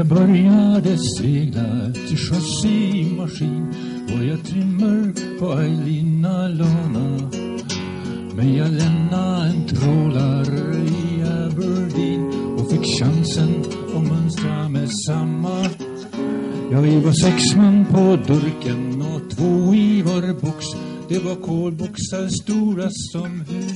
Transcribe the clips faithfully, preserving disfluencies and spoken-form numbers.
jag började segla till sjöss i maskin och jag trimmer på Ailina Lana. Men jag lämnade en trålare i Aberdeen och fick chansen att mönstra med samma. Ja, vi var sex man på durken och två i var box. Det var kolboxar stora som hus.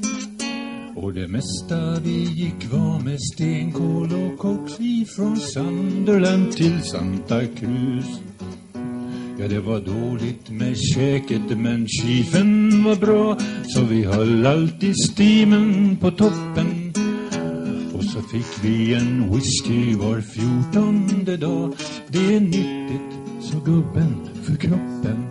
Och det mesta vi gick var med stenkol och koks ifrån Sunderland till Santa Cruz. Ja, det var dåligt med käket men chiefen var bra, så vi höll alltid stimen på toppen. Och så fick vi en whisky var fjortonde dag. Det är nyttigt, så gubben, för kroppen.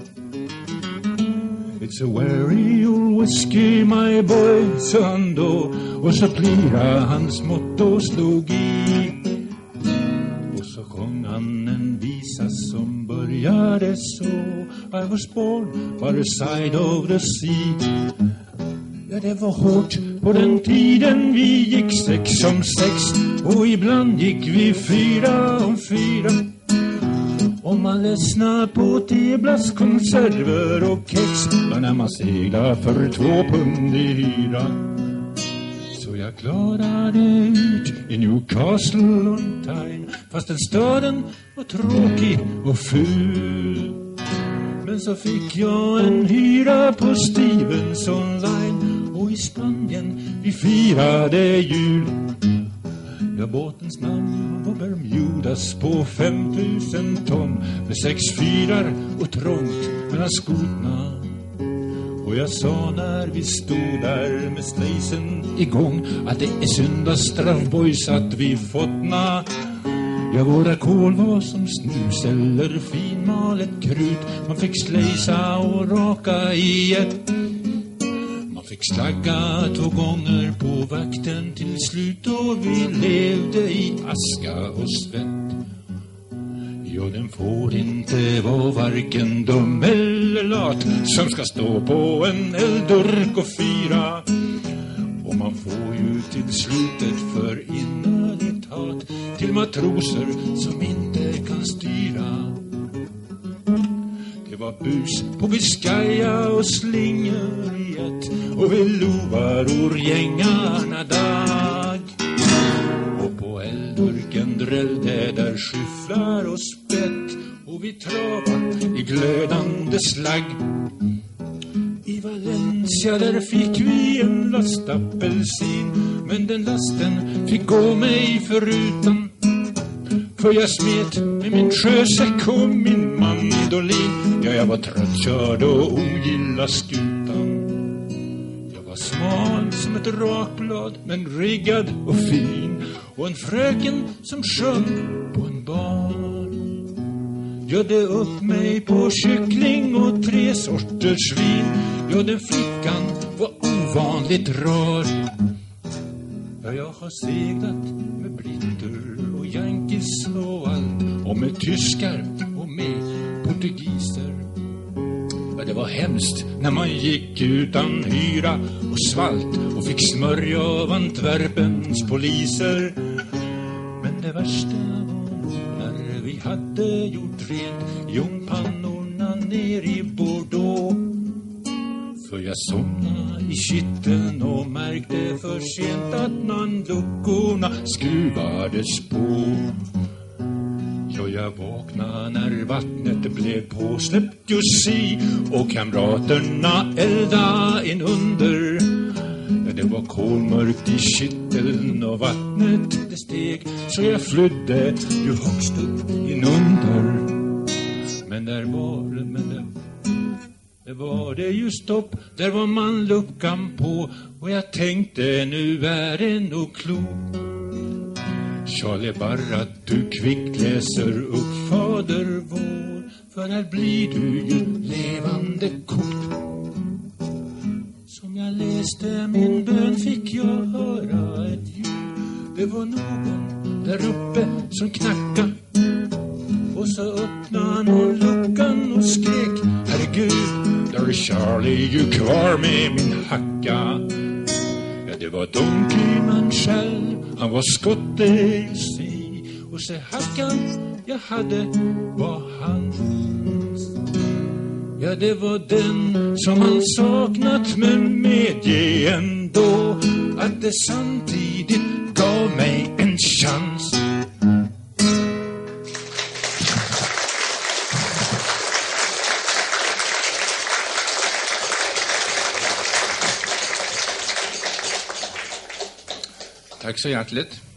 It's a very old whiskey, my boy, sa han då. Och så plira hans motto slog i. Och så sjöng han en visa som började så: I was born by the side of the sea. Ja, det var hårt på den tiden vi gick sex som sex. Och ibland gick vi fyra om fyra. Om man ledsnar på teblas, konserver och kex, men när man seglar för två pund i hyra. Så jag klarade ut i Newcastle on Tyne, fast den staden var tråkig och ful. Men så fick jag en hyra på Stevenson Line, och i Spanien vi firade jul. Ja, båtens namn var Bermudas på femtusen ton, med sex fyrar och trångt mellan skotna. Och jag sa när vi stod där med slejsen igång att det är söndagsstraffboys att vi fått na. Ja, våra kol var som snus eller finmalet krut. Man fick slejsa och raka i ett. Man fick slagga två gånger på vakten till slut, och vi levde i aska och svett. Ja, den får inte vara varken dum eller lat som ska stå på en eldurk och fyra. Och man får ju till slutet för innerligt hat till matroser som inte kan styra. Det var bus på Biscaya och slingor i ett, och vi lovar gängarna dag. Och på eldurken drällde där skyfflar och spett, och vi travar i glödande slagg. I Valencia där fick vi en last apelsin, men den lasten fick gå mig förutan. För jag smet med min sjösäck och min mandolin. Ja, jag var tröttkörd och ogilla skutan. Jag var smal som ett rakblad, men riggad och fin, och en fröken som sjöng på en bar bjöd upp mig på kyckling och tre sorters vin. Ja, den flickan var ovanligt rar. Ja, jag har seglat med britter och yankees och allt, och med tyskar och med portugiser. Ja, det var hemskt när man gick utan hyra och svalt och fick smörja av Antwerpens poliser. Men det värsta var när vi hade gjort rent jungpannorna ner i Bordeaux. För jag somnade i kitteln och märkte för sent att nannluckorna skruvades på. Ja, jag vaknade när vattnet blev påsläppt just si, och kamraterna elda in under. Ja, det var kolmörkt i kitteln och vattnet det steg, så jag flydde ju högst upp inunder. Men där var det, men det Det var det ju stopp, där var man luckan på, och jag tänkte nu är det nog klok. Charlie Barra, du kvickt läser upp Fader vår, för här blir du ju levande kokt. Som jag läste min bön fick jag höra ett ljud. Det var någon där uppe som knackade, och så öppnade någon luckan och skrek: herregud, där är Charlie ju kvar med min hacka. Ja, det var Don Keyman själv, han var skotte i sig, Och så hackan jag hade var hans. Ja, det var den som han saknat, men medge ändå att det samtidigt gav mig en chans. Tack så hjärtligt.